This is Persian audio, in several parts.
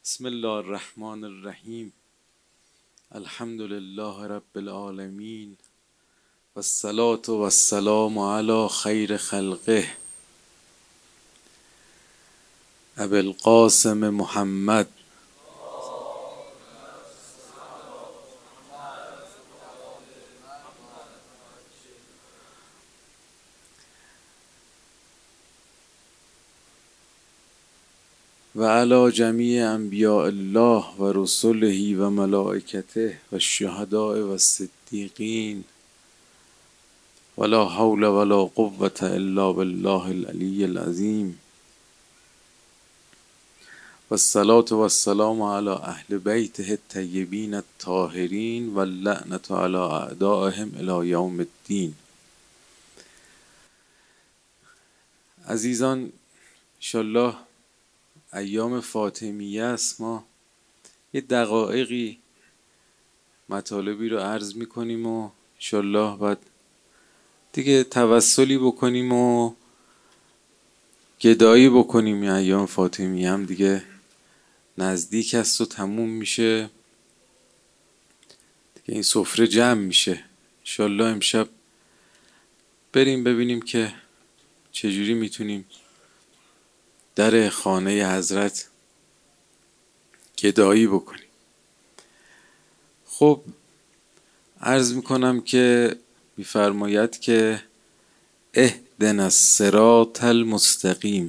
بسم الله الرحمن الرحیم. الحمد لله رب العالمین والصلاة والسلام علی خیر خلقه ابی القاسم محمد و علی جمیع انبیاء الله و رسله و ملائکته و الشهداء و الصدیقین ولا حول ولا قوة الا بالله العلی العظیم والصلاة والسلام علی اهل بیته الطیبین الطاهرین واللعنة علی اعدائهم الی یوم الدین. عزیزان، انشالله ایام فاطمیه است. ما یه دقایقی مطالبی رو عرض میکنیم و انشالله بعد دیگه توسلی بکنیم و گدایی بکنیم. یه ایام فاطمیه هم دیگه نزدیک است و تموم میشه دیگه، این سفره جمع میشه. انشالله امشب بریم ببینیم که چجوری میتونیم در خانه حضرت گدایی بکنیم. خب عرض میکنم که میفرماید که اهدنا الصراط المستقیم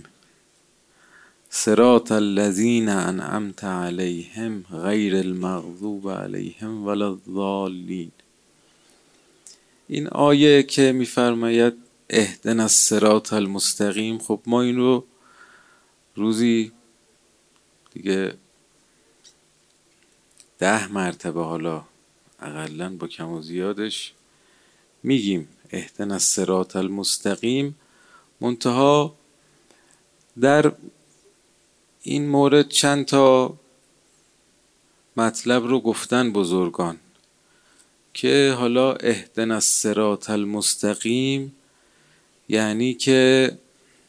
صراط الذین انعمت علیهم غیر المغضوب علیهم ولا الضالین. این آیه که میفرماید اهدنا الصراط المستقیم، خب ما این رو روزی دیگه 10 مرتبه، حالا اقلن با کم و زیادش میگیم اهدنا الصراط المستقیم. منتها در این مورد چند تا مطلب رو گفتن بزرگان که حالا اهدنا الصراط المستقیم یعنی که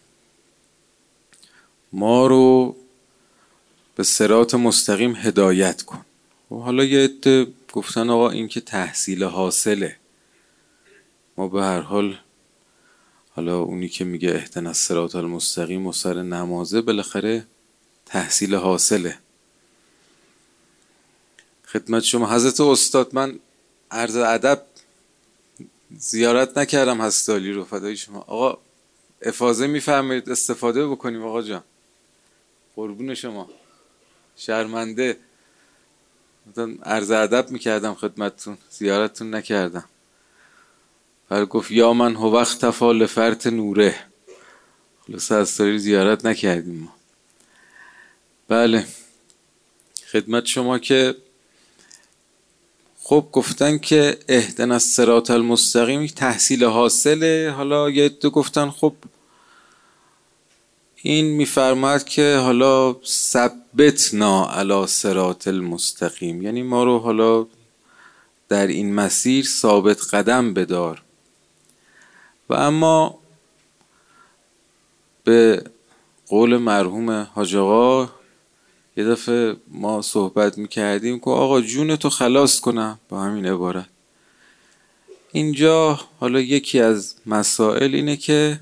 ما رو به صراط مستقیم هدایت کن. و حالا یه عده گفتن آقا این که تحصیل حاصله، ما به هر حال حالا اونی که میگه اهدنا الصراط المستقیم و سر نمازه بالاخره تحصیل حاصله. خدمت شما حضرت استاد، من عرض ادب زیارت نکردم هستالی رو، فدای شما آقا. افاضه میفرمایید استفاده بکنیم آقا جان، قربون شما، شرمنده. عرض ادب میکردم خدمتتون، زیارتتون نکردم. ولی گفت یا من هو اختفی لفرط نوره، خلاص هستالی زیارت نکردیم ما. بله خدمت شما که خب گفتن که اهدنا الصراط المستقیم تحصیل حاصله. حالا یه عده گفتن خب این میفرماد که حالا ثبتنا علی صراط المستقیم، یعنی ما رو حالا در این مسیر ثابت قدم بدار. و اما به قول مرحوم حاج آقا یه دفعه ما صحبت میکردیم که آقا جون تو خلاص کنم، با همین عبارت. اینجا حالا یکی از مسائل اینه که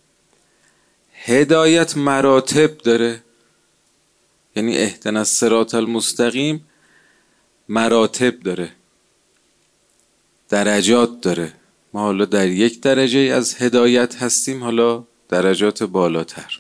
هدایت مراتب داره، یعنی اهدنا الصراط المستقیم مراتب داره، درجات داره. ما حالا در یک درجه از هدایت هستیم، حالا درجات بالاتر.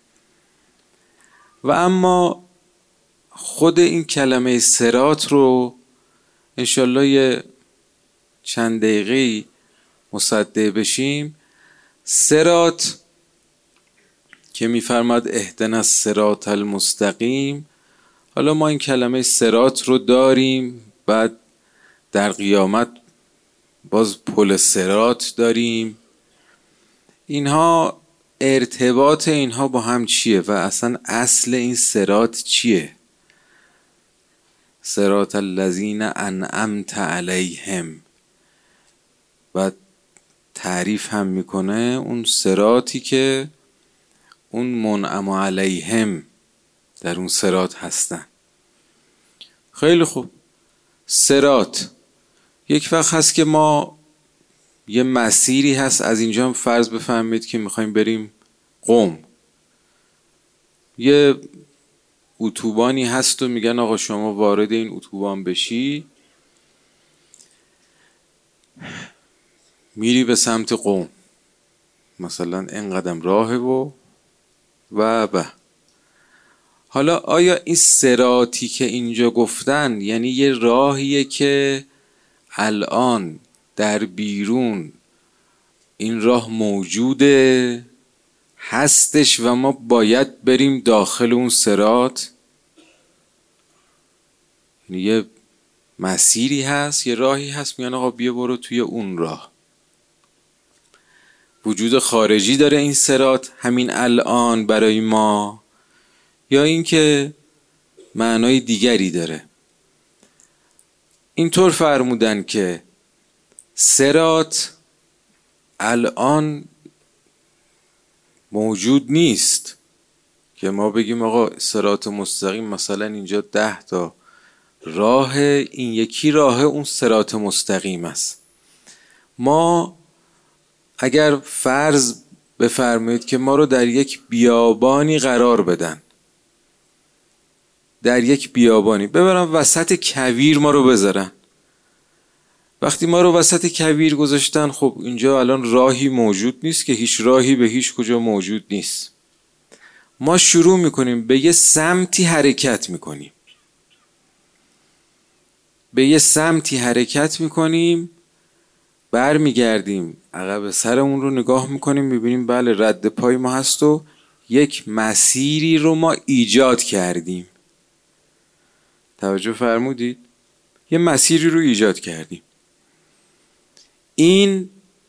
و اما خود این کلمه صراط رو انشالله یه چند دقیقه مصدق بشیم. صراط که میفرماد اهدنا الصراط المستقیم، حالا ما این کلمه صراط رو داریم، بعد در قیامت باز پل صراط داریم. اینها ارتباط اینها با هم چیه و اصلا اصل این صراط چیه؟ صراط الذین انعمت علیهم، و تعریف هم میکنه اون صراطی که اون منعم علیهم در اون صراط هستن. خیلی خوب. صراط یک وقت هست که ما یه مسیری هست، از اینجا هم فرض بفهمید که میخوایم بریم قم، یه اتوبانی هست و میگن آقا شما وارد این اتوبان بشی میری به سمت قم، مثلا این قدم راهه و حالا آیا این صراطی که اینجا گفتن یعنی یه راهیه که الان در بیرون این راه موجوده هستش و ما باید بریم داخل اون صراط؟ یعنی یه مسیری هست، یه راهی هست، میگن آقا بیا برو توی اون راه. وجود خارجی داره این صراط همین الان برای ما، یا اینکه معنای دیگری داره؟ اینطور فرمودن که صراط الان موجود نیست که ما بگیم آقا صراط مستقیم مثلا اینجا 10 تا راه، این یکی راه اون صراط مستقیم است. ما اگر فرض بفرمایید که ما رو در یک بیابانی قرار بدن، در یک بیابانی ببرن وسط کویر ما رو بذارن، وقتی ما رو وسط کویر گذاشتن خب اینجا الان راهی موجود نیست که هیچ راهی به هیچ کجا موجود نیست. ما شروع میکنیم به یه سمتی حرکت میکنیم، به یه سمتی حرکت میکنیم، برمیگردیم عقب سرمون رو نگاه میکنیم میبینیم بله رد پای ما هست و یک مسیری رو ما ایجاد کردیم. توجه فرمودید؟ یه مسیری رو ایجاد کردیم. این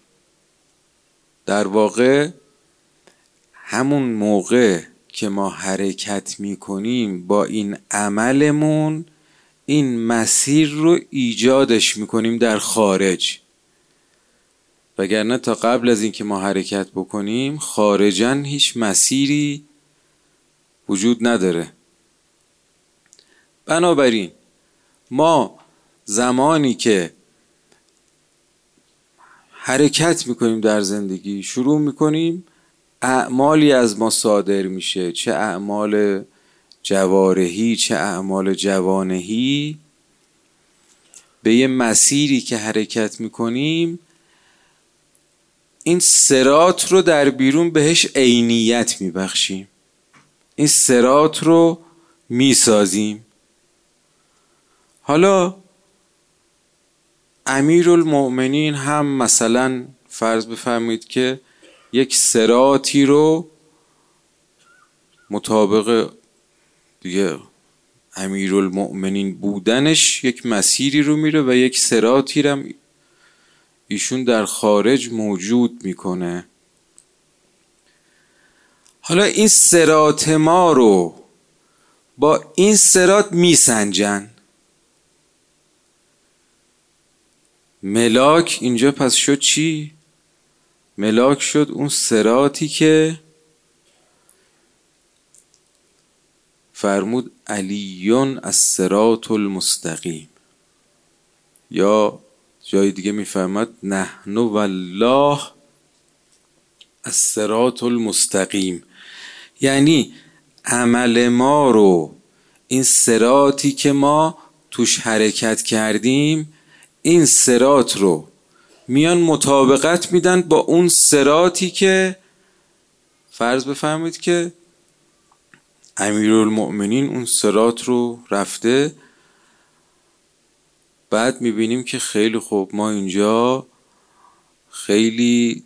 در واقع همون موقع که ما حرکت میکنیم با این عملمون این مسیر رو ایجادش میکنیم در خارج، وگرنه تا قبل از این که ما حرکت بکنیم خارجاً هیچ مسیری وجود نداره. بنابراین ما زمانی که حرکت میکنیم در زندگی شروع میکنیم اعمالی از ما صادر میشه، چه اعمال جوارحی چه اعمال جوانحی، به یه مسیری که حرکت میکنیم این صراط رو در بیرون بهش عینیت میبخشیم، این صراط رو میسازیم. حالا امیرالمؤمنین هم مثلا فرض بفرمایید که یک صراطی رو مطابق دیگه امیرالمؤمنین بودنش یک مسیری رو میره و یک صراطی رو ایشون در خارج موجود میکنه. حالا این صراط ما رو با این صراط میسنجن. ملاک اینجا پس شد چی؟ ملاک شد اون صراطی که فرمود علیون الصراط المستقیم، یا جای دیگه میفرماد نحن والله الصراط المستقیم، یعنی عمل ما رو این صراطی که ما توش حرکت کردیم این صراط رو میان مطابقت میدن با اون صراطی که فرض بفرمایید که امیرالمؤمنین اون صراط رو رفته. بعد میبینیم که خیلی خوب ما اینجا خیلی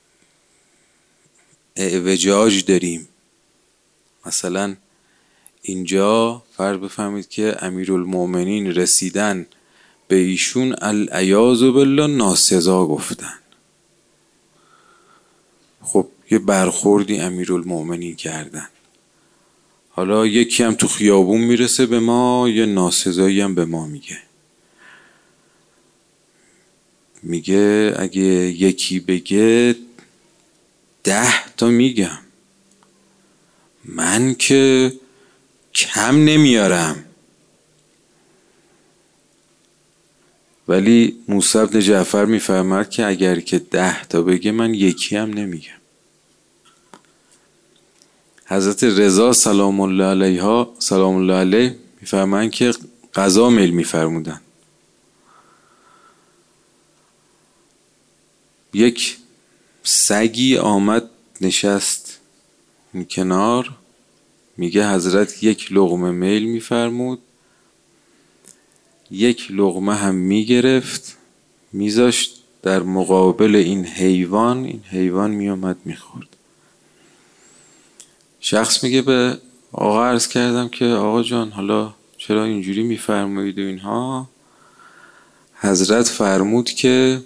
اعوجاج داریم، مثلا اینجا فرض بفهمید که امیرالمؤمنین رسیدن به ایشون العیاذ بالله ناسزا گفتن. خب یه برخوردی امیرالمؤمنین کردن، حالا یکی هم تو خیابون میرسه به ما یه ناسزایی هم به ما میگه اگه یکی بگه 10 تا میگم، من که کم نمیارم. ولی موسی بن جعفر میفرماد که اگر که 10 تا بگه من یکی هم نمیگم. حضرت رضا سلام الله علیه میفرمایند که قضا میل میفرمودن. یک سگی آمد نشست این کنار، میگه حضرت یک لقمه میل میفرمود، یک لقمه هم میگرفت میذاشت در مقابل این حیوان میومد میخورد. شخص میگه به آقا عرض کردم که آقا جان حالا چرا اینجوری میفرمایید و اینها؟ حضرت فرمود که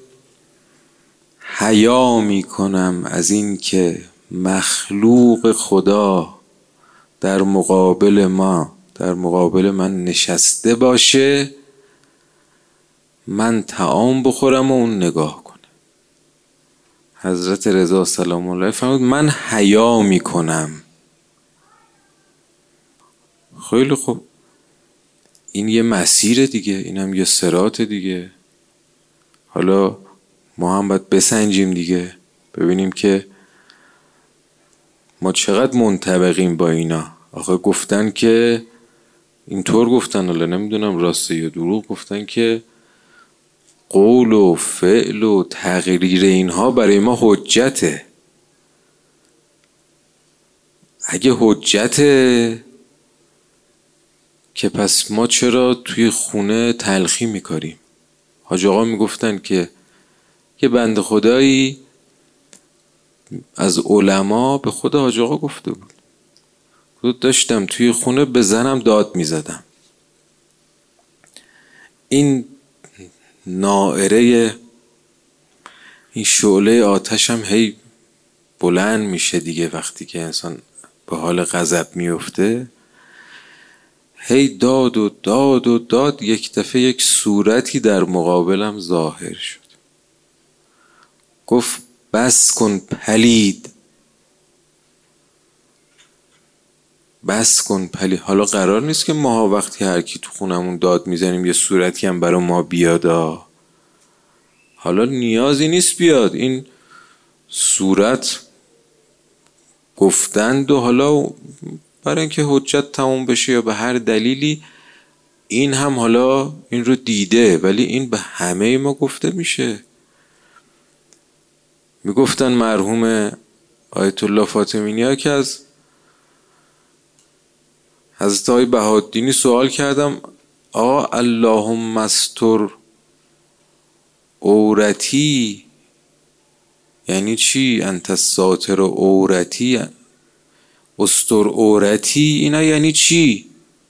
حیا میکنم از این که مخلوق خدا در مقابل من نشسته باشه، من طعام بخورم و اون نگاه کنه. حضرت رضا سلام الله فرمود من حیا میکنم. خیلی خوب، این یه مسیر دیگه، اینم یه صراط دیگه. حالا ما هم باید بسنجیم دیگه، ببینیم که ما چقدر منطبقیم با اینا. آخه گفتن که اینطور گفتن، حالا نمیدونم راسته یا دروغ، گفتن که قول و فعل و تغییر اینها برای ما حجته. اگه حجته که پس ما چرا توی خونه تلخی میکاریم؟ حاج آقا میگفتن که یه بنده خدایی از علما به خود حاج آقا گفته بود داشتم توی خونه به زنم داد میزدم، این نائره، این شعله آتشم هی بلند میشه دیگه. وقتی که انسان به حال غضب میفته هی داد و داد و داد، یک دفعه یک صورتی در مقابلم ظاهر شد. گفت بس کن پلید، بس کن پلید. حالا قرار نیست که ما وقتی هر کی تو خونمون داد میزنیم یه صورتی هم برای ما بیادا. حالا نیازی نیست بیاد، این صورت گفتند و حالا برای اینکه حجت تموم بشه یا به هر دلیلی این هم حالا این رو دیده، ولی این به همه ما گفته میشه. میگفتن مرحوم آیت الله فاطمی نیا که از حضرت آقای بهاءالدینی سوال کردم آقا اللهم استر عورتی یعنی چی؟ انت الساتر عورتی، استر عورتی اینا یعنی چی؟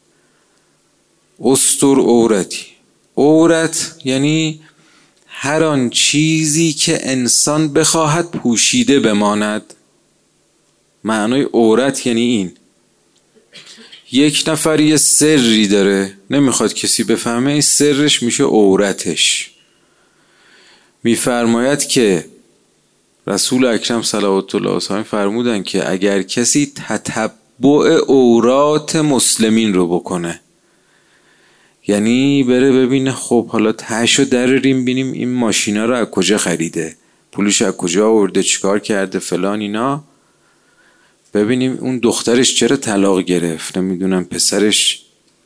استر عورتی، عورت یعنی هر آن چیزی که انسان بخواهد پوشیده بماند. معنای عورت یعنی این. یک نفر یه سری داره نمیخواد کسی بفهمه، این سرش میشه عورتش. میفرماید که رسول اکرم صلوات الله علیه فرمودن که اگر کسی تتبع عورات مسلمین رو بکنه، یعنی بره ببینه خب حالا تهشو دراریم بینیم این ماشینا رو از کجا خریده، پولش از کجا آورده، چیکار کرده فلان اینا، ببینیم اون دخترش چرا طلاق گرفت، نمیدونم پسرش.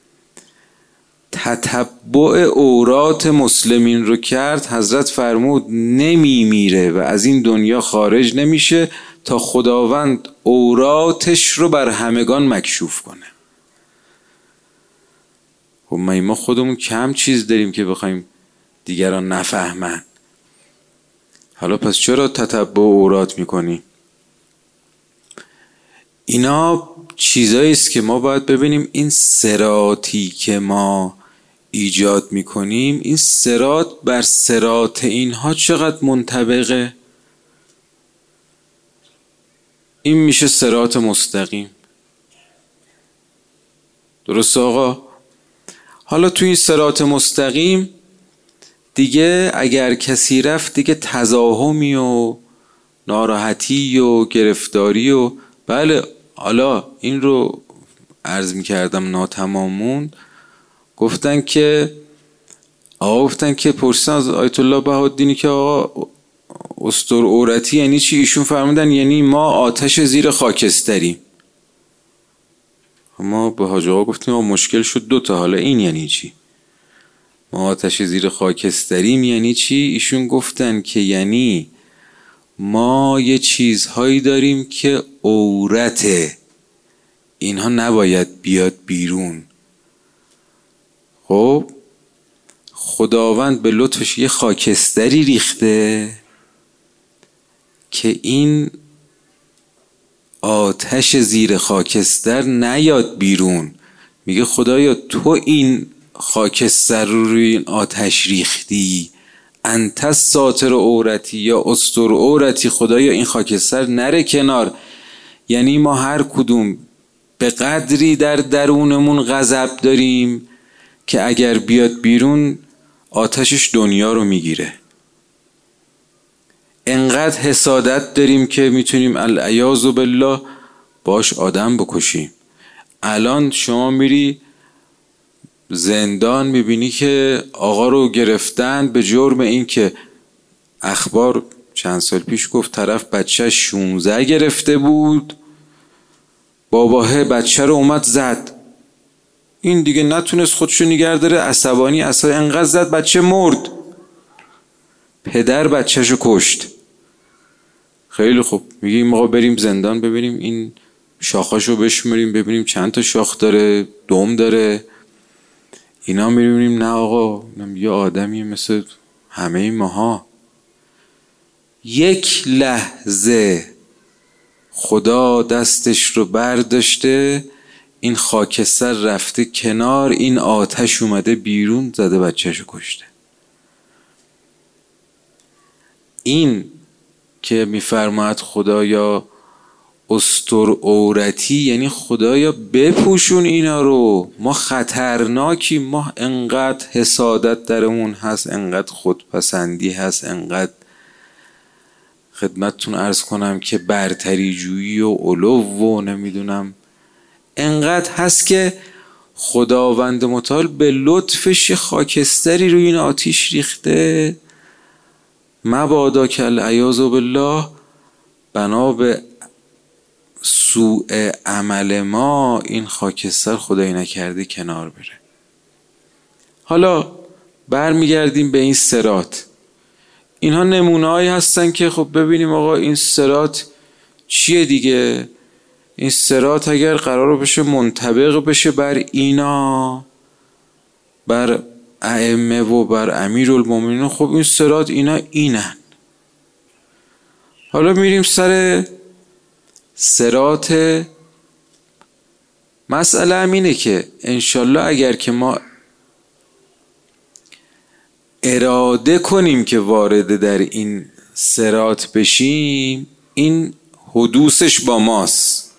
تتبع عورات مسلمین رو کرد، حضرت فرمود نمیمیره و از این دنیا خارج نمیشه تا خداوند عوراتش رو بر همگان مکشوف کنه. خب ما خودمون کم چیز داریم که بخوایم دیگران نفهمن، حالا پس چرا تتبع عورات میکنی؟ اینا چیزایی است که ما باید ببینیم این صراطی که ما ایجاد میکنیم، این صراط بر صراط اینها چقدر منطبقه. این میشه صراط مستقیم. درست آقا؟ حالا تو این صراط مستقیم دیگه اگر کسی رفت دیگه تزاحمی و ناراحتی و گرفتاری و بله. حالا این رو عرض میکردم ناتمامون، گفتن که آقا گفتن که پرسیدن از آیت الله بهاءالدینی که آقا استرعورتی یعنی چی؟ ایشون فرمودن یعنی ما آتش زیر خاکستریم. ما به حاج آقا گفتیم مشکل شد دوتا، حالا این یعنی چی؟ ما آتش زیر خاکستریم یعنی چی؟ ایشون گفتن که یعنی ما یه چیزهایی داریم که عورته، اینها نباید بیاد بیرون. خب خداوند به لطفش یه خاکستری ریخته که این آتش زیر خاکستر نیاد بیرون. میگه خدایا تو این خاکستر رو روی این آتش ریختی، انت ساتر عورتی یا استر عورتی، خدایا این خاکستر نره کنار. یعنی ما هر کدوم به قدری در درونمون غضب داریم که اگر بیاد بیرون آتشش دنیا رو میگیره. انقدر حسادت داریم که میتونیم العیاذ بالله باش آدم بکشیم. الان شما میری زندان میبینی که آقا رو گرفتن به جرم این که اخبار چند سال پیش گفت طرف بچه 16 گرفته بود، باباه بچه رو اومد زد، این دیگه نتونست خودشو نگه داره، عصبانی اصلا انقدر زد بچه مرد، پدر بچهشو کشت. خیلی خوب، میگیم آقا بریم زندان ببینیم این شاخاشو بشمریم ببینیم چند تا شاخ داره، دم داره. اینا میبینیم نه آقا یه آدمی مثل همه ماها. یک لحظه خدا دستش رو برداشته، این خاکستر رفته کنار، این آتش اومده بیرون، زده بچهشو کشته. این که میفرماید خدایا استر عورتی یعنی خدایا بپوشون اینا رو، ما خطرناکیم، ما انقدر حسادت درمون هست، انقدر خودپسندی هست، انقدر خدمتتون عرض کنم که برتری جویی و علو و نمیدونم انقدر هست که خداوند متعال به لطفش خاکستری روی این آتیش ریخته، مبادا که العیاذ بالله بنا به سوء عمل ما این خاکستر خدایی نکرده کنار بره. حالا برمیگردیم به این صراط. اینها نمونه‌هایی هستن که خب ببینیم آقا این صراط چیه دیگه. این صراط اگر قرار بشه منطبق بشه بر اینا، بر ائمه و بر امیرالمومنین، خب این صراط اینا اینن. حالا میریم سر صراط. مسئله هم اینه که انشالله اگر که ما اراده کنیم که وارد در این صراط بشیم، این حدوثش با ماست،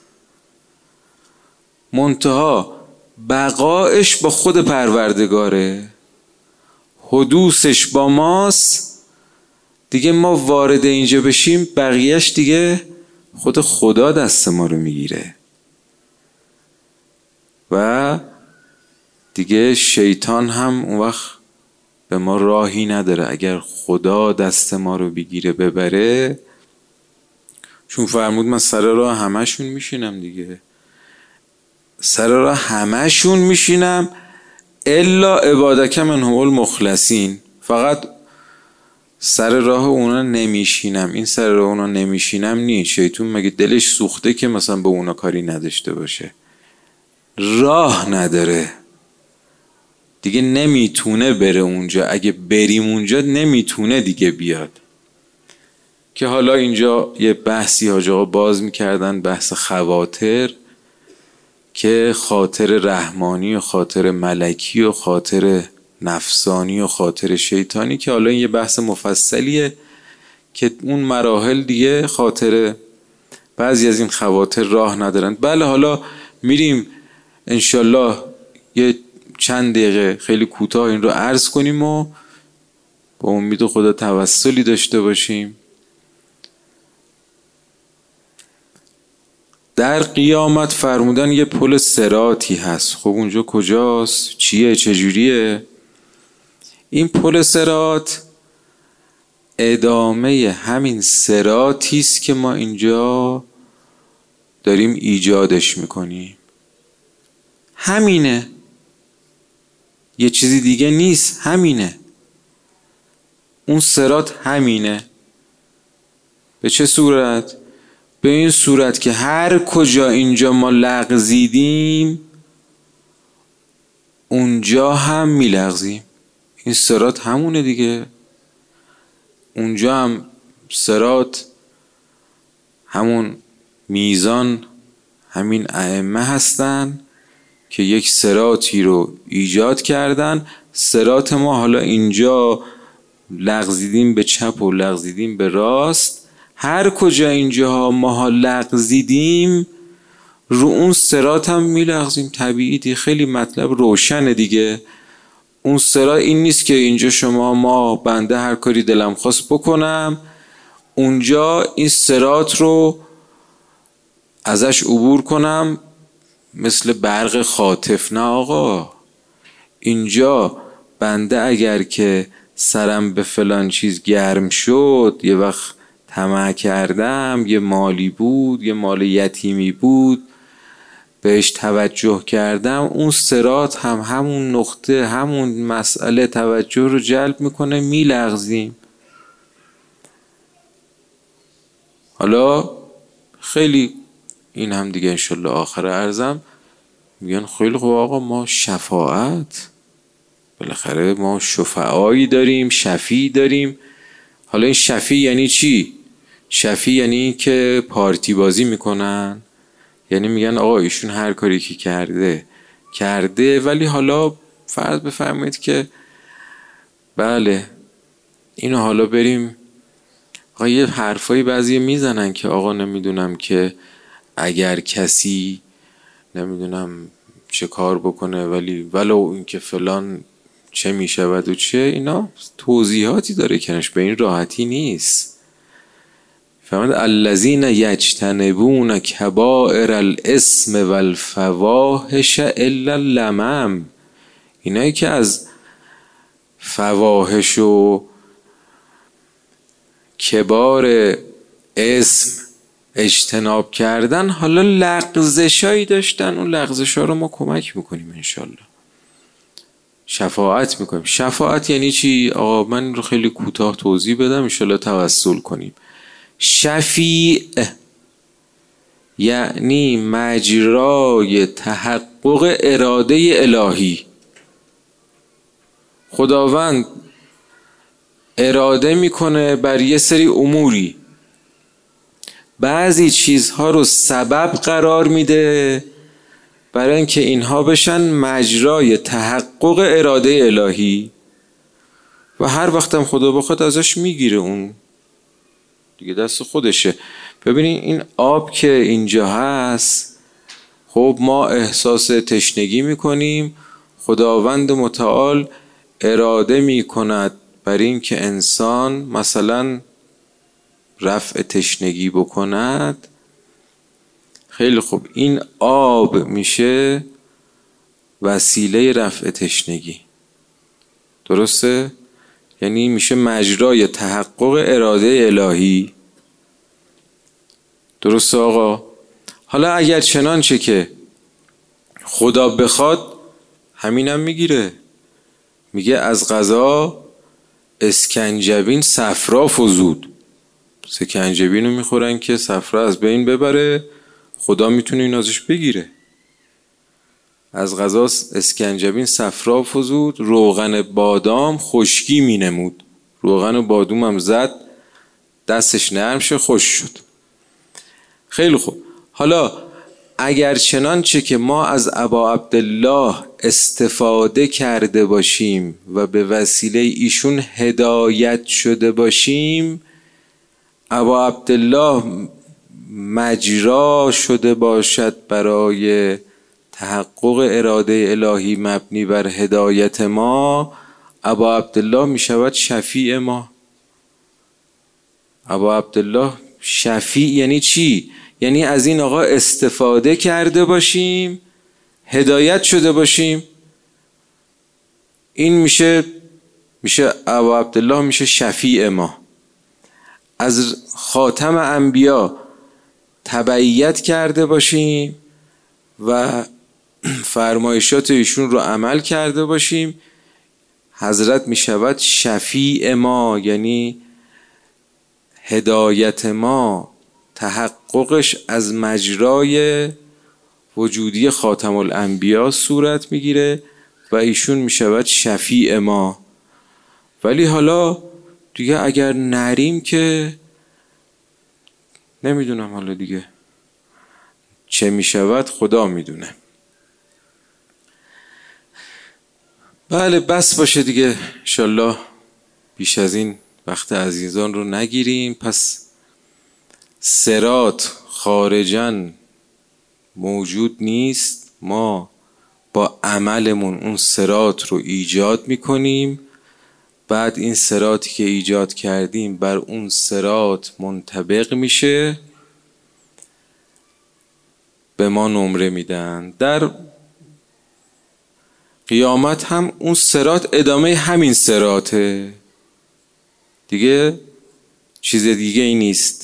منتها بقایش با خود پروردگاره. حدوثش با ماست دیگه، ما وارد اینجا بشیم بقیهش دیگه خود خدا دست ما رو میگیره و دیگه شیطان هم اون وقت به ما راهی نداره. اگر خدا دست ما رو بگیره ببره، چون فرمود من سر راه همشون میشینم دیگه، سر راه همشون میشینم الا عبادک منهم المخلصین، فقط سر راه اونا نمیشینم. این سر راه اونا نمیشینم نیست، شیطون مگه دلش سوخته که مثلا به اونا کاری نداشته باشه؟ راه نداره دیگه، نمیتونه بره اونجا، اگه بریم اونجا نمیتونه دیگه بیاد. که حالا اینجا یه بحثی حاج آقا باز میکردن، بحث خواطر، که خاطر رحمانی و خاطر ملکی و خاطر نفسانی و خاطر شیطانی، که حالا این یه بحث مفصلیه که اون مراحل دیگه خاطر بعضی از این خواطر راه ندارن. بله حالا میریم انشالله یه چند دقیقه خیلی کوتاه این رو عرض کنیم و با امید خدا توسلی داشته باشیم. در قیامت فرمودن یه پل صراطی هست. خب اونجا کجاست؟ چیه؟ چجوریه؟ این پل صراط ادامه همین صراطی است که ما اینجا داریم ایجادش میکنیم. همینه، یه چیزی دیگه نیست، همینه. اون صراط همینه. به چه صورت؟ به این صورت که هر کجا اینجا ما لغزیدیم اونجا هم میلغزیم. این صراط همونه دیگه. اونجا هم صراط، همون میزان، همین ائمه هستن که یک صراطی رو ایجاد کردن. صراط ما حالا اینجا لغزیدیم به چپ و لغزیدیم به راست، هر کجا اینجا ما لغزیدیم رو اون صراط هم میلغزیم. طبیعی دی، خیلی مطلب روشنه دیگه. اون صراط این نیست که اینجا ما بنده هر کاری دلم خواست بکنم، اونجا این صراط رو ازش عبور کنم مثل برق خاطف. نه آقا، اینجا بنده اگر که سرم به فلان چیز گرم شد، یه وقت طمع کردم، یه مالی بود، یه مال یتیمی بود، بهش توجه کردم، اون صراط هم همون نقطه، همون مسئله توجه رو جلب میکنه، میلغزیم. حالا خیلی این هم دیگه انشالله آخر عرضم میگن خیلی خوب آقا، ما شفاعت، بالاخره ما شفعایی داریم، شفیع داریم. حالا این شفیع یعنی چی؟ شفیع یعنی این که پارتی بازی میکنن، یعنی میگن آقا ایشون هر کاری که کرده، ولی حالا فرض بفرمایید که بله اینو حالا بریم. آقا یه حرفایی بعضی میزنن که آقا نمیدونم که اگر کسی نمیدونم چه کار بکنه ولو این که فلان چه میشود و چه، اینا توضیحاتی داره کنش، به این راحتی نیست. فهمید؟ الذین یجتنبون کبائر الاسم والفواحش الا اللمم. اینایی که از فواحش و کبار اسم اجتناب کردن، حالا لغزشایی داشتن، اون لغزشا رو ما کمک میکنیم انشالله، شفاعت میکنیم. شفاعت یعنی چی؟ آقا من رو خیلی کوتاه توضیح بدم انشالله توسل کنیم. شفیع یعنی مجرای تحقق اراده الهی. خداوند اراده میکنه بر یه سری اموری، بعضی چیزها رو سبب قرار میده برای اینکه اینها بشن مجرای تحقق اراده الهی، و هر وقتم خدا بخواد ازش میگیره، اون دیگه دست خودشه. ببینید این آب که اینجا هست، خب ما احساس تشنگی میکنیم، خداوند متعال اراده میکند بر این که انسان مثلا رفع تشنگی بکند. خیلی خوب، این آب میشه وسیله رفع تشنگی، درسته؟ یعنی میشه مجرای تحقق اراده الهی. درسته آقا؟ حالا اگر چنانچه که خدا بخواد همینم میگیره، میگه از قضا اسکنجبین صفرا فزود. سکنجبین رو میخورن که صفرا از بین ببره، خدا میتونه این ازش بگیره. از قضا اسکنجبین صفرا فزود، روغن بادام خشکی مینمود. روغن بادام هم زد دستش نرم شد، خوش شد. خیلی خوب. حالا اگر چنانچه که ما از ابا عبدالله استفاده کرده باشیم و به وسیله ایشون هدایت شده باشیم، ابا عبدالله مجرا شده باشد برای تحقق اراده الهی مبنی بر هدایت ما، ابا عبدالله می شود شفیع ما. ابا عبدالله شفیع یعنی چی؟ یعنی از این آقا استفاده کرده باشیم، هدایت شده باشیم. این میشه میشه ابا عبدالله میشه شفیع ما. از خاتم انبیا تبعیت کرده باشیم و فرمایشات ایشون رو عمل کرده باشیم، حضرت میشود شفیع ما، یعنی هدایت ما تحققش از مجرای وجودی خاتم الانبیا صورت میگیره و ایشون میشود شفیع ما. ولی حالا دیگه اگر نریم که نمیدونم حالا دیگه چه میشود، خدا میدونه. بله بس باشه دیگه، انشالله بیش از این وقت عزیزان رو نگیریم. پس صراط خارجاً موجود نیست، ما با عملمون اون صراط رو ایجاد میکنیم، بعد این صراطی که ایجاد کردیم بر اون صراط منطبق میشه، به ما نمره میدن. در قیامت هم اون صراط ادامه همین صراطه دیگه، چیز دیگه ای نیست.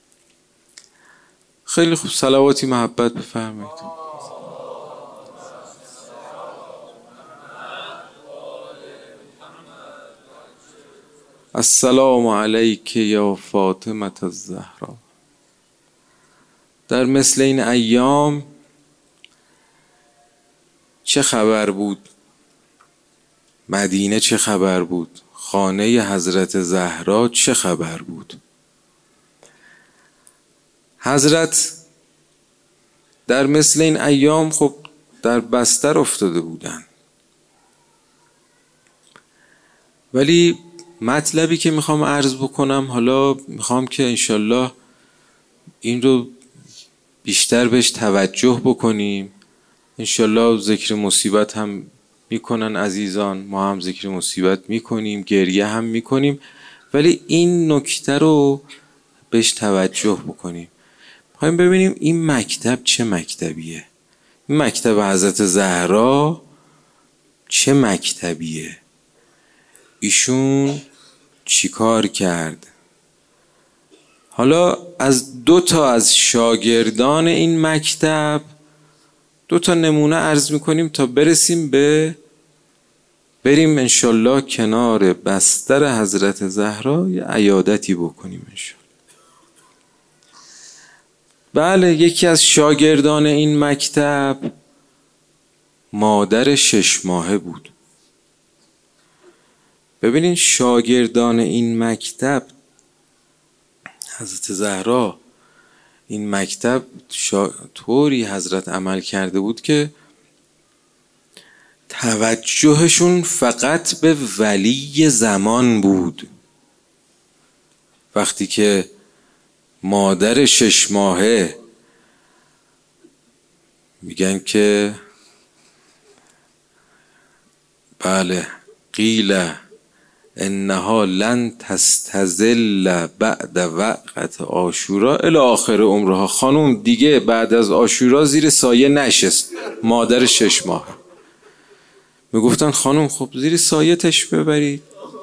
خیلی خوب، صلواتی محبت بفرمایید. السلام علیک یا فاطمه الزهرا. در مثل این ایام چه خبر بود؟ مدینه چه خبر بود؟ خانه حضرت زهرا چه خبر بود؟ حضرت در مثل این ایام خب در بستر افتاده بودن، ولی مطلبی که میخوام عرض بکنم، حالا میخوام که انشالله این رو بیشتر بهش توجه بکنیم. انشالله ذکر مصیبت هم میکنن عزیزان، ما هم ذکر مصیبت میکنیم، گریه هم میکنیم، ولی این نکته رو بهش توجه بکنیم. میخوایم ببینیم این مکتب چه مکتبیه، این مکتب حضرت زهرا چه مکتبیه، ایشون چی کار کرد. حالا از 2 تا از شاگردان این مکتب 2 تا نمونه عرض میکنیم تا برسیم به بریم انشالله کنار بستر حضرت زهرا یه عیادتی بکنیم انشالله. بله، یکی از شاگردان این مکتب مادر 6 ماهه بود. ببینین شاگردان این مکتب حضرت زهرا، این مکتب طوری حضرت عمل کرده بود که توجهشون فقط به ولی زمان بود. وقتی که مادر 6 ماهه میگن که بله قیل انها لن تستزل بعد وقت عاشورا الی آخر عمرها، خانوم دیگه بعد از عاشورا زیر سایه نشست. مادر 6 ماه میگفتن خانوم خب زیر سایه تش ببرید،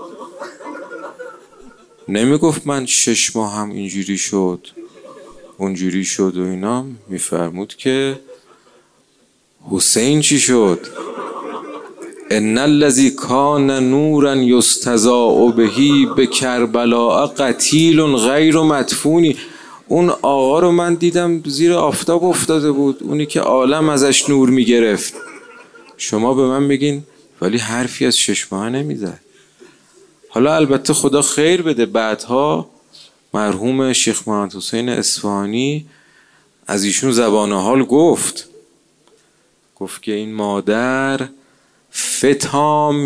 نمیگفت من 6 ماه هم اینجوری شد اونجوری شد و اینا. میفرمود که حسین چی شد؟ ان الذی کان نورا یستضاء بهی بکربلاء قتیل غیر مدفونی. اون آقا رو من دیدم زیر آفتاب افتاده بود، اونی که عالم ازش نور میگرفت. شما به من بگین ولی حرفی از 6 ماه نمیزد. حالا البته خدا خیر بده، بعدها مرحوم شیخ محمد حسین اصفهانی از ایشون زبان حال گفت که این مادر فتام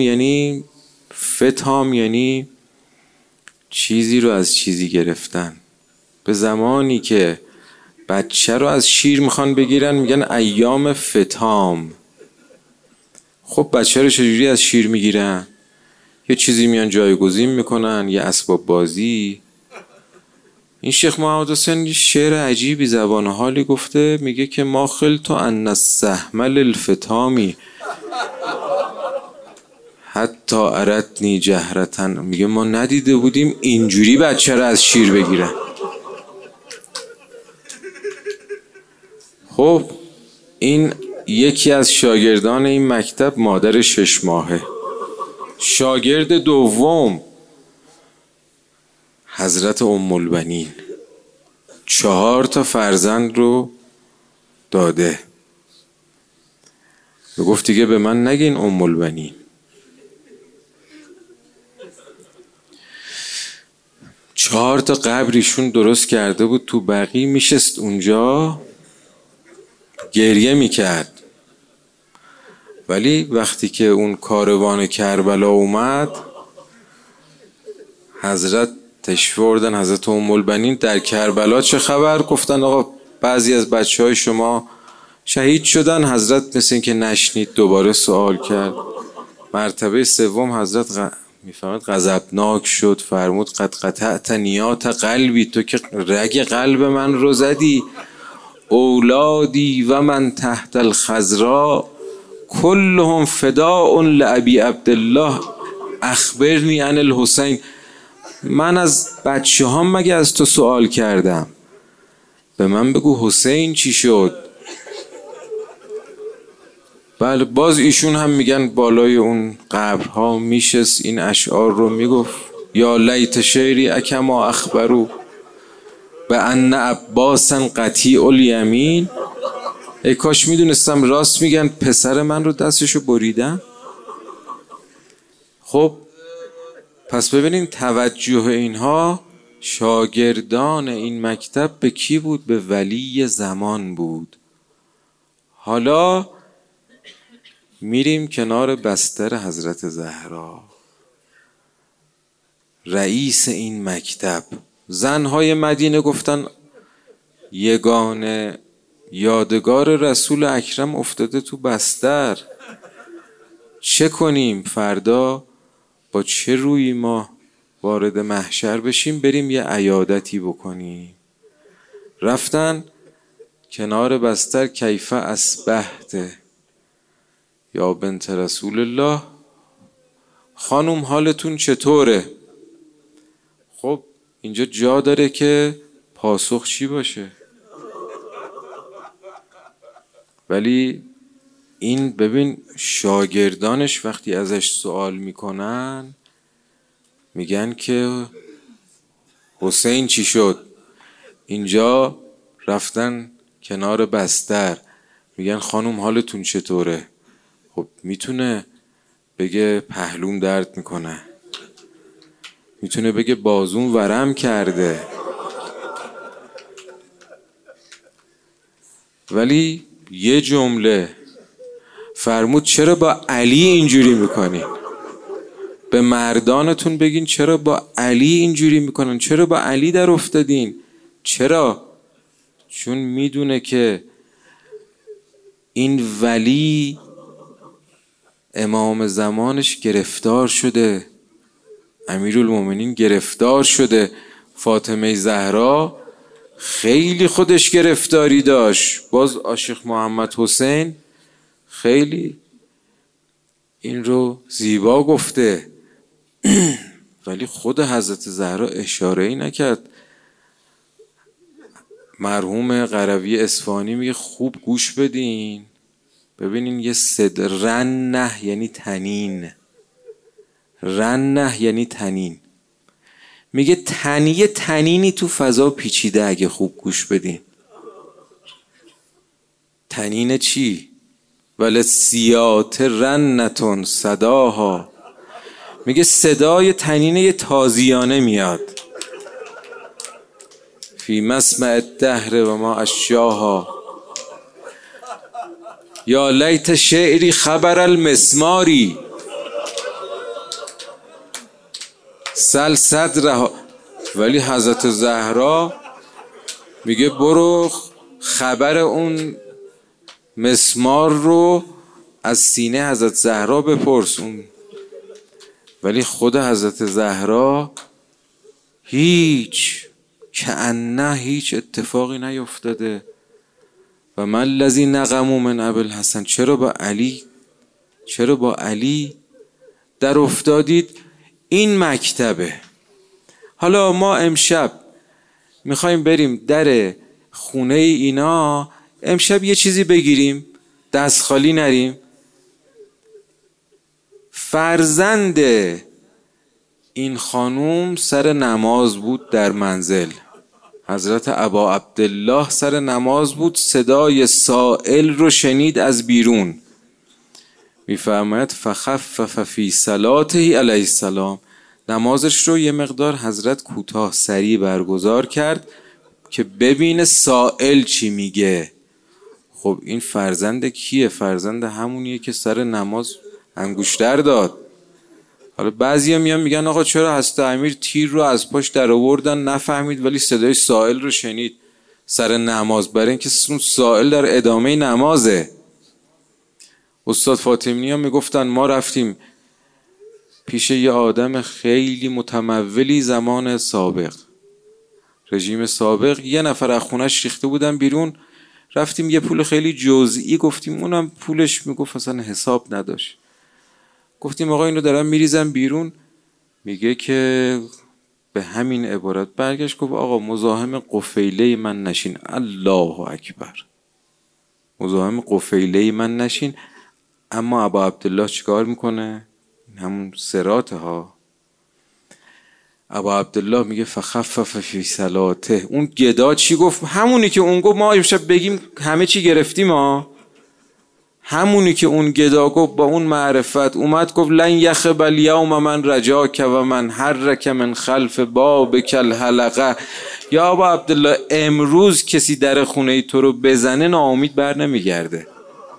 یعنی چیزی رو از چیزی گرفتن. به زمانی که بچه رو از شیر میخوان بگیرن میگن ایام فتام. خب بچه رو چجوری از شیر میگیرن؟ یه چیزی میان جایگزین میکنن، یه اسباب بازی. این شیخ محمد حسین شعر عجیبی زبان حالی گفته، میگه که ما خلط ان السهم للفتامی. حتی ارتنی جهرتن، میگه ما ندیده بودیم اینجوری بچه را از شیر بگیرن. خب این یکی از شاگردان این مکتب مادر 6 ماهه. شاگرد دوم حضرت ام البنین 4 فرزند رو داده. گفت دیگه به من نگین ام البنین. چهار تا قبریشون درست کرده بود تو بقیع، میشست اونجا گریه میکرد. ولی وقتی که اون کاروان کربلا اومد، حضرت تشریف آوردن حضرت ام البنین در کربلا چه خبر؟ گفتن آقا بعضی از بچهای شما شهید شدن. حضرت مثل این که نشنید دوباره سوال کرد. مرتبه سوم حضرت میفهمد غضبناک شد، فرمود قد قطعت نیات قلبی، تو که رگ قلب من رو زدی. اولادی و من تحت الخضراء کلهم فداء لابی عبدالله اخبرنی عن الحسین. من از بچه هم مگه از تو سوال کردم؟ به من بگو حسین چی شد؟ بله باز ایشون هم میگن بالای اون قبرها میشست این اشعار رو میگفت: یا لیت شعری اکما اخبرو به ان عباسا قطیع الیمین. ای کاش میدونستم راست میگن پسر من رو دستشو بریدن. خب پس ببینین توجه اینها شاگردان این مکتب به کی بود؟ به ولی زمان بود. حالا میریم کنار بستر حضرت زهرا، رئیس این مکتب. زنهای مدینه گفتن یگانه یادگار رسول اکرم افتاده تو بستر، چه کنیم؟ فردا با چه روی ما وارد محشر بشیم بریم یه عیادتی بکنیم. رفتن کنار بستر. کیف اصبحت یا بنت رسول الله، خانم حالتون چطوره؟ خب اینجا جا داره که پاسخ چی باشه. ولی این ببین شاگردانش وقتی ازش سوال میکنن میگن که حسین چی شد؟ اینجا رفتن کنار بستر میگن خانم حالتون چطوره؟ خب میتونه بگه پهلوم درد میکنه، میتونه بگه بازوم ورم کرده، ولی یه جمله فرمود چرا با علی اینجوری میکنی؟ به مردانتون بگین چرا با علی اینجوری میکنن، چرا با علی در افتادین؟ چرا؟ چون میدونه که این ولی امام زمانش گرفتار شده، امیرالمومنین گرفتار شده. فاطمه زهرا خیلی خودش گرفتاری داشت. باز عاشق محمد حسین خیلی این رو زیبا گفته ولی خود حضرت زهرا اشاره‌ای نکرد. مرحوم قروی اصفهانی میگه خوب گوش بدین ببینین یه رنه یعنی تنین، رنه یعنی تنین. میگه یه تنینی تو فضا پیچیده، اگه خوب گوش بدین. تنین چی؟ ولسیات رنتون صداها، میگه صدای تنین یه تازیانه میاد. فی مسمع الدهر و ما اشیاها، یا لیت شعری خبر المسماری سل صدرها. ولی حضرت زهرا میگه برو خبر اون مسمار رو از سینه حضرت زهرا بپرس. ولی خود حضرت زهرا هیچ هیچ اتفاقی نیفتاده. و من الذی نقموا من ابوالحسن، چرا با علی در افتادید این مکتبه. حالا ما امشب میخوایم بریم در خونه اینا، امشب یه چیزی بگیریم، دست خالی نریم. فرزند این خانوم سر نماز بود در منزل. حضرت ابا عبدالله سر نماز بود، صدای سائل رو شنید از بیرون. میفرماید فخفف فی صلاته علیه السلام، نمازش رو یه مقدار حضرت کوتاه سریع برگزار کرد که ببینه سائل چی میگه. خب این فرزند کیه؟ فرزند همونیه که سر نماز انگشتر داد. حالا بعضیا میگن آقا چرا حضرت امیر تیر رو از پاش در آوردن نفهمید ولی صدای سائل رو شنید سر نماز؟ برای اینکه سائل در ادامه نمازه. استاد فاطمی ها میگفتن ما رفتیم پیش یه آدم خیلی متمولی زمان سابق، رژیم سابق، یه نفر از خونش ریخته بودن بیرون، رفتیم یه پول خیلی جزئی گفتیم، اونم پولش میگفت اصلا حساب نداشت. گفتیم آقا اینو دارم میریزم بیرون، میگه که به همین عبارت برگشت گفت آقا مزاحم قفیله من نشین. الله اکبر، مزاحم قفیله من نشین. اما ابا عبدالله چیکار میکنه؟ همون صراطه ها. ابا عبدالله میگه فخفف فی صلاته. اون گدا چی گفت؟ همونی که اون گفت ما امشب بگیم همه چی گرفتیم ها. همونی که اون گدا گفت با اون معرفت اومد گفت لن یخب الیوم من رجاک و من حرک من خلف بابک الحلقه. یا ابا عبدالله امروز کسی در خونه تو رو بزنه ناامید بر نمیگرده.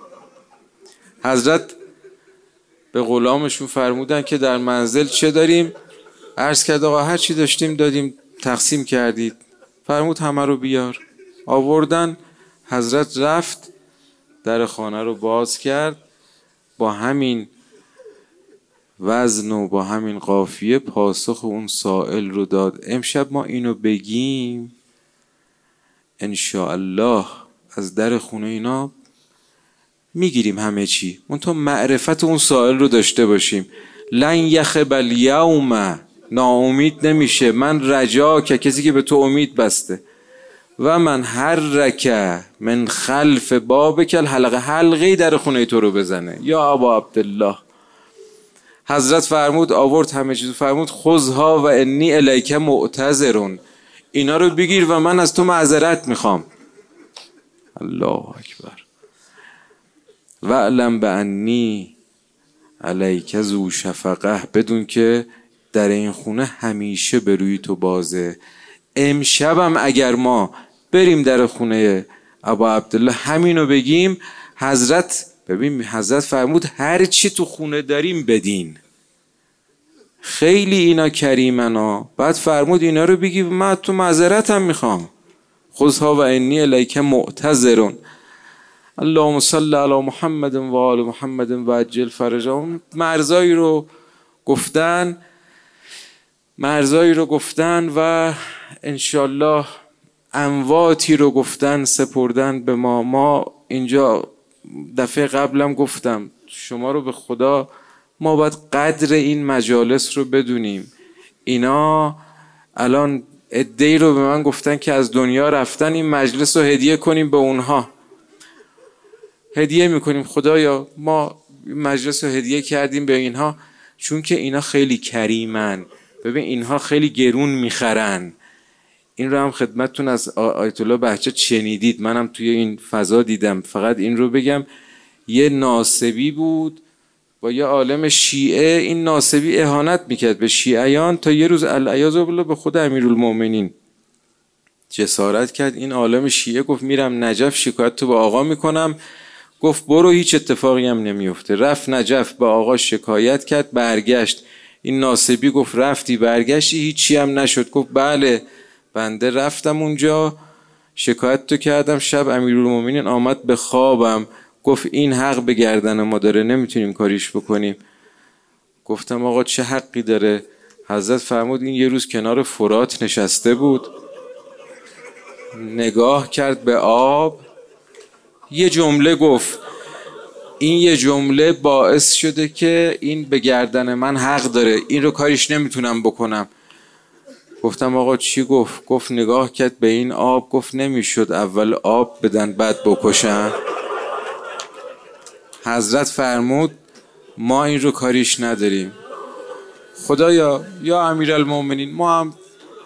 حضرت به غلامشون فرمودن که در منزل چه داریم؟ عرض کرد آقا هر چی داشتیم دادیم، تقسیم کردید. فرمود همه رو بیار. آوردن. حضرت رفت در خانه رو باز کرد، با همین وزن و با همین قافیه پاسخ اون سائل رو داد. امشب ما اینو بگیم انشاءالله از در خونه اینا میگیریم همه چی، منتها معرفت اون سائل رو داشته باشیم. لن یخب الیوم، ناامید نمیشه. من رجا که کسی که به تو امید بسته، و من حرک من خلف بابک الحلقه، حلقه در خونه تو رو بزنه. یا ابا عبدالله. حضرت فرمود آورد همه چیز، فرمود خذها و انی الیک معتذرون، اینا رو بگیر و من از تو معذرت میخوام. الله اکبر. و علم بانی علیک ذو شفقه، بدون که در این خونه همیشه به روی تو بازه. امشبم اگر ما بریم در خونه ابا عبدالله همینو بگیم، حضرت ببین حضرت فرمود هر چی تو خونه داریم بدین. خیلی اینا کریمن ها. بعد فرمود اینا رو بگی من تو معذرتم میخوام. خذها و انی الیک معتذرون. اللهم صل علی محمد و آل محمد و عجل فرجهم. مرزایی رو گفتن و انشالله امواتی رو گفتن، سپردن به ما. ما اینجا دفعه قبلم گفتم شما رو به خدا، ما باید قدر این مجالس رو بدونیم. اینا الان عده‌ای رو به من گفتن که از دنیا رفتن، این مجلس رو هدیه کنیم به اونها. هدیه میکنیم خدایا ما مجلس رو هدیه کردیم به اینها، چون که اینا خیلی کریمن. ببین اینها خیلی گرون میخرن. این رو هم خدمتتون از آیت الله بهجت شنیدید، منم توی این فضا دیدم. فقط این رو بگم یه ناسبی بود با یه عالم شیعه، این ناسبی اهانت میکرد به شیعیان تا یه روز العیاذ بالله به خود امیرالمومنین جسارت کرد. این عالم شیعه گفت میرم نجف شکایت تو با آقا میکنم. گفت برو هیچ اتفاقی هم نمیفته. رفت نجف با آقا شکایت کرد، برگشت. این ناسبی گفت رفتی برگشتی هیچی هم نشد؟ گفت بله بنده رفتم اونجا شکایت تو کردم، شب امیرالمومنین آمد به خوابم گفت این حق به گردن ما داره نمیتونیم کاریش بکنیم. گفتم آقا چه حقی داره؟ حضرت فرمود این یه روز کنار فرات نشسته بود، نگاه کرد به آب، یه جمله گفت این یه جمله باعث شده که این به گردن من حق داره، این رو کاریش نمیتونم بکنم. گفتم آقا چی گفت؟ گفت نگاه کرد به این آب، گفت نمیشد اول آب بدن بعد بکشن؟ حضرت فرمود ما این رو کاریش نداریم. خدایا یا امیرالمومنین ما هم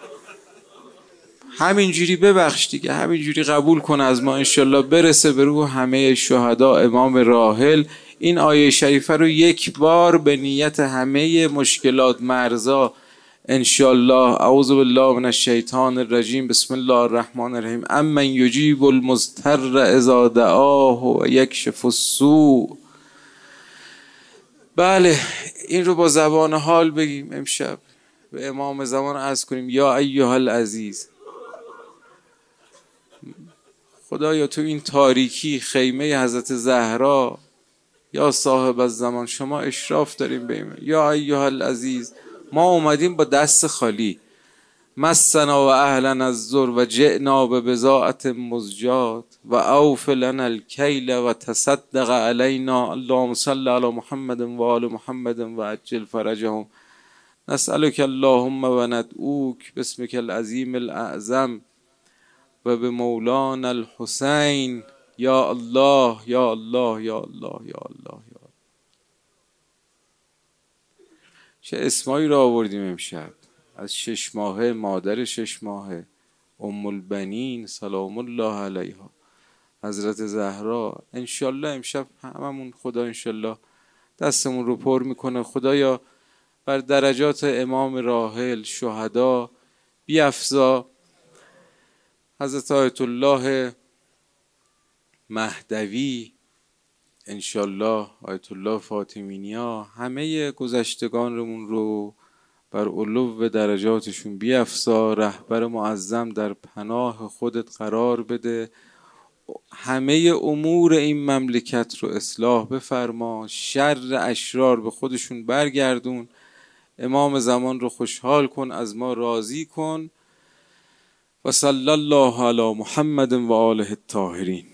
همینجوری ببخش دیگه، همینجوری قبول کن از ما، انشالله برسه به روح همه شهدا امام راحل. این آیه شریفه رو یک بار به نیت همه مشکلات مرزا انشالله. اعوذ بالله من الشیطان الرجیم، بسم الله الرحمن الرحیم. امن یجیب المضطر اذا دعاه و یکشف السوء. بله این رو با زبان حال بگیم امشب، به امام زمان عرض کنیم یا ایها العزیز. خدایا تو این تاریکی خیمه حضرت زهرا، یا صاحب الزمان شما اشراف داریم بیم. یا ایها العزیز ما اومدیم با دست خالی، مسنا و اهلنا الضر و جئنا ببضاعة مزجات و اوف لنا الکیل و تصدق علینا، اللهم صل علی محمد و آل محمد و عجل فرجهم. نسألك اللهم و ندعوک باسمک العظیم الاعظم و به مولانا الحسین. یا الله یا الله یا الله یا الله یا الله. چه اسمایی را آوردیم امشب از 6 ماهه، مادر 6 ماهه، ام البنین سلام الله علیها، حضرت زهرا. انشالله امشب هممون خدا انشالله دستمون رو پر میکنه. خدایا بر درجات امام راحل شهدا بیفزا. حضرت آیت الله مهدوی انشالله، آیت الله فاطمینیا، همه گذشتگانمون رو بر علو درجاتشون بیفزا. رهبر معظم در پناه خودت قرار بده. همه امور این مملکت رو اصلاح بفرما. شر اشرار به خودشون برگردون. امام زمان رو خوشحال کن، از ما راضی کن. و صلی الله علی محمد و آله الطاهرین.